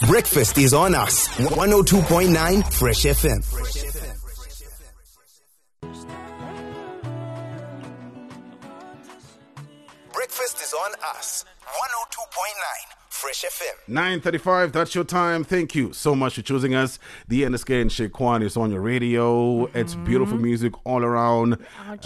Breakfast is on us. 102.9 Fresh FM. Breakfast is on us. 102.9 Fresh FM. 9:35, that's your time. Thank you so much for choosing us. The NSK and Shequan is on your radio. It's beautiful music all around.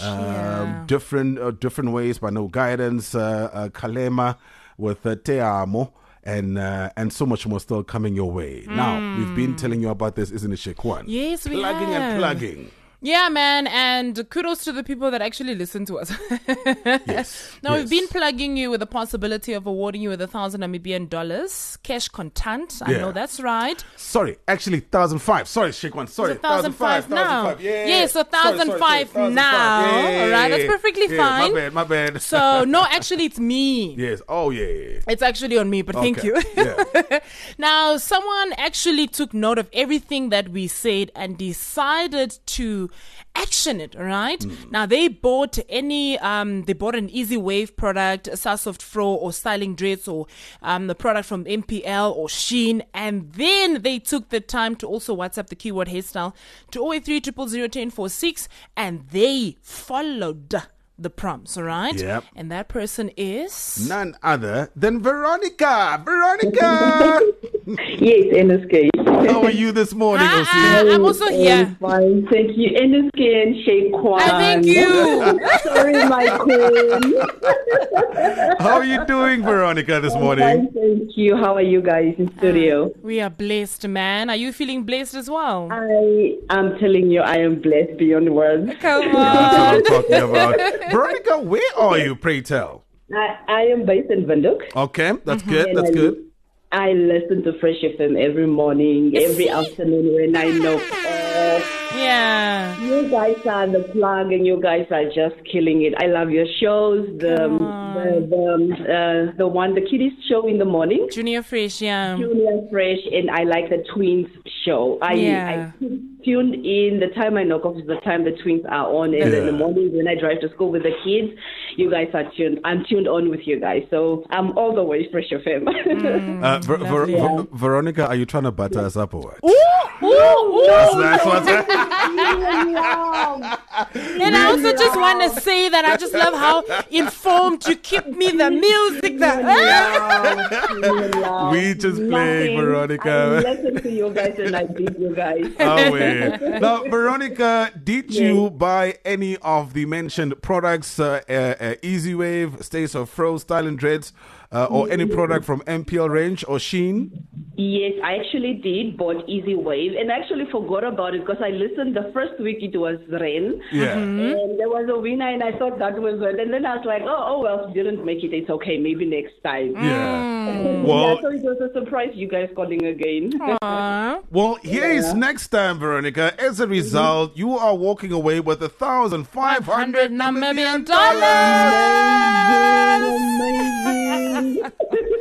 Different ways, but no guidance. Kalema with Te Amo. And so much more still coming your way. Now, we've been telling you about this, isn't it, Shequan? Yes, we Plugging have. and plugging. Yeah, man, and kudos to the people that actually listen to us. Yes. Now, yes. we've been plugging you with the possibility of awarding you with $1,000 Namibian cash contant. I know that's right. Sorry, actually 1,005. Sorry, Shequan. Sorry, It's 1,005 now. 1,005. Yeah. Yes, 1,005 now. Yeah. All right, that's perfectly fine. My bad. So, no, actually, it's me. Yes. Oh, yeah. It's actually on me, but thank you. Yeah. Now, someone actually took note of everything that we said and decided to action it, all right? Now, they bought an Easy Wave product, a Sasoft Fro or Styling Dreads or the product from MPL or Sheen, and then they took the time to also WhatsApp the keyword hairstyle to 083 000 1046, and they followed the prompts, all right? Yep. And that person is... None other than Veronica. Veronica! Yes, NSK. How are you this morning, Osi? I'm also here. Fine, thank you. NSK and Shequan. Thank you. Sorry, my queen. How are you doing, Veronica, this Fine, morning? thank you. How are you guys in studio? We are blessed, man. Are you feeling blessed as well? I am telling you, I am blessed beyond words. Come That's what on. I'm talking about. Veronica, where are you, pray tell? I am based in Windhoek. Okay, that's good, that's good. I listen to Fresh FM every morning, every afternoon when I know. Yeah. You guys are the plug, and you guys are just killing it. I love your shows. The one, the kiddies show in the morning. Junior Fresh, yeah. Junior Fresh, and I like the twins show. I tuned in. The time I knock off is the time the twins are on, and in the morning when I drive to school with the kids, you guys are tuned. I'm tuned on with you guys, so I'm all the way Fresh FM. Veronica, are you trying to butter us up or what? Ooh. That's what's And I also just want to say that I just love how informed you keep me, the music. We just play, Veronica. I listen to you guys and I beat you guys. Oh, wait. Now, Veronica, did you buy any of the mentioned products, Easy Wave, Stays of Fro, Style and Dreads, or any product from MPL range or Sheen? Yes, I actually did bought Easy Wave, and I actually forgot about it because I listened the first week. It was Ren, and there was a winner, and I thought that was it. And then I was like, oh well, didn't make it. It's okay, maybe next time. Yeah. Well, so it was a surprise. You guys calling again. Well, here is next time, Veronica. As a result, you are walking away with $1,500 Namibian Amazing.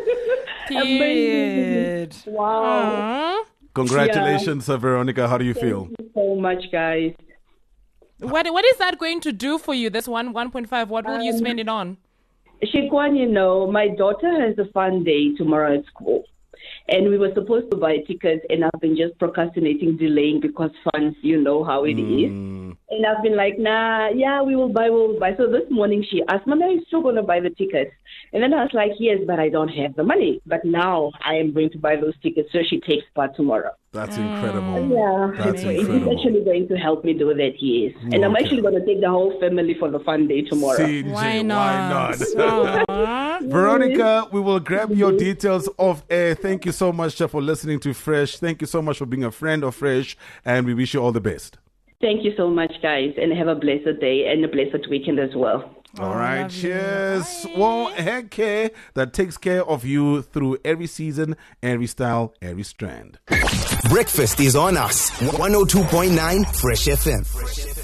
Period. Wow. Congratulations, Veronica. How do you feel? Thank you so much, guys. What is that going to do for you? This 1.5. What will you spend it on? Shequan, my daughter has a fun day tomorrow at school. And we were supposed to buy tickets, and I've been just procrastinating, delaying because funds, you know how it is. And I've been like, we will buy. So this morning she asked, Mama, are you still going to buy the tickets? And then I was like, yes, but I don't have the money. But now I am going to buy those tickets, so she takes part tomorrow. That's incredible. Yeah, That's it's incredible. actually going to help me do that, yes. And I'm actually going to take the whole family for the fun day tomorrow. CJ, Why not? Veronica, we will grab your details off air. Thank you so much for listening to Fresh. Thank you so much for being a friend of Fresh, and we wish you all the best. Thank you so much, guys, and have a blessed day and a blessed weekend as well. All right, love you. cheers. Well, hair care that takes care of you through every season, every style, every strand. Breakfast is on us. 102.9 Fresh FM.